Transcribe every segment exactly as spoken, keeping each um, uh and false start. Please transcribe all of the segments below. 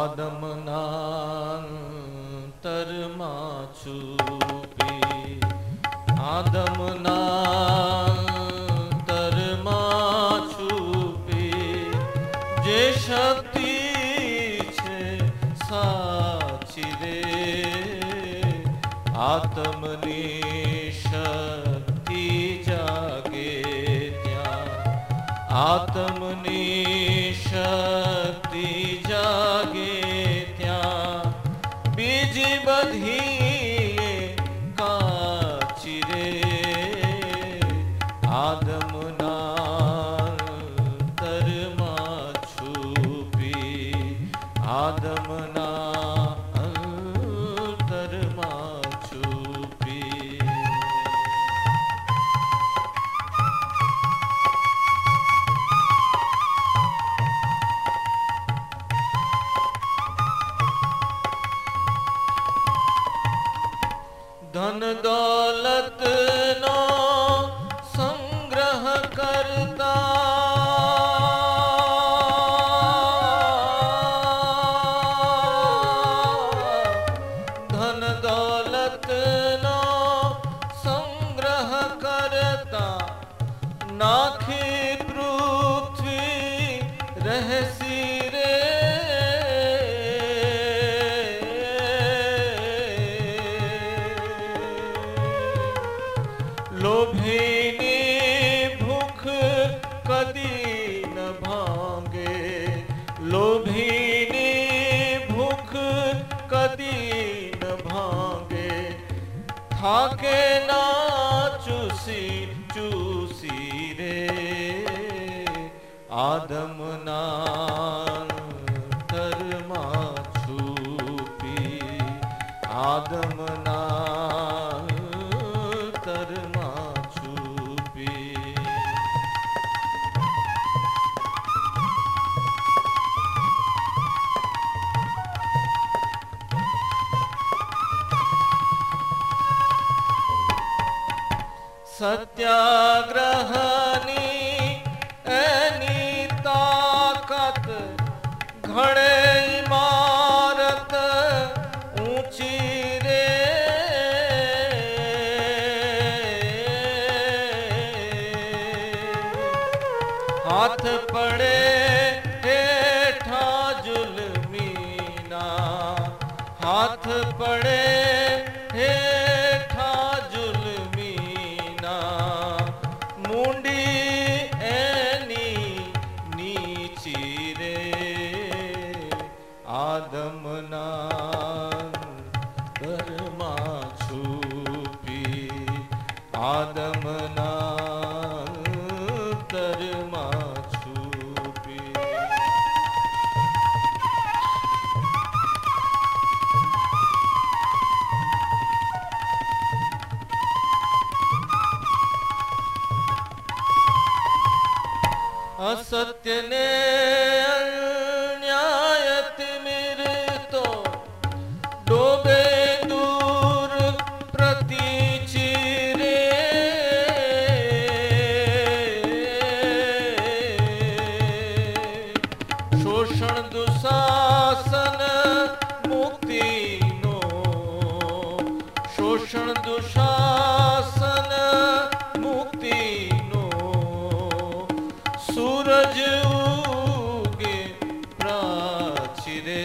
આદમના તરમાં છુપી આદમના તરમાં છુપી જે શક્તિ છે સાચી રે આત્મની શક્તિ જાગે ત્યાં આત્મની શક્તિ જાગે ત્યાં બીજી બધી કાચી રે આદમના તરમાં છુપી આદમના તરમાં છુપી ધન દોલત નો સંગ્રહ કરતા ધન દોલત નો સંગ્રહ કરતા નાખી પૃથ્વી રહેસી રે લોભીની ભૂખ કદી ન ભાંગે લોભીની ભૂખ કદી ન ભાંગે થાકે ના ચૂસી ચૂસી રે આદમના તરમાં છુપી આદમના તરમાં છુપી સત્યાગ્રહની એની તાકાત ઘણે ઇમારત ઊંચી રે હાથ પડે હેઠા જુલમીના હાથ પડે હેઠા જુલમીના મુંડી એની નીચી રે આદમના તરમાં છુપી આદમના તરમાં છુપી असत्यने अन्यायति मिरतो डोबे दूर प्रतीची रे शोषण दुशासन मुक्तिनो शोषण दुशासन मुक्तिनो सूरज उगे प्राची रे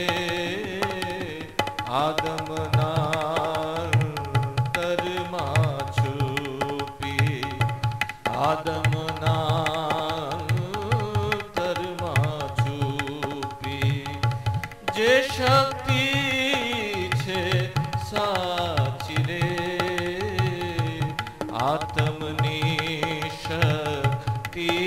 आदमना तરમાં છુપી આદમના તરમાં છુપી જે શક્તિ છે સાચી રે આત્મની શક્તિ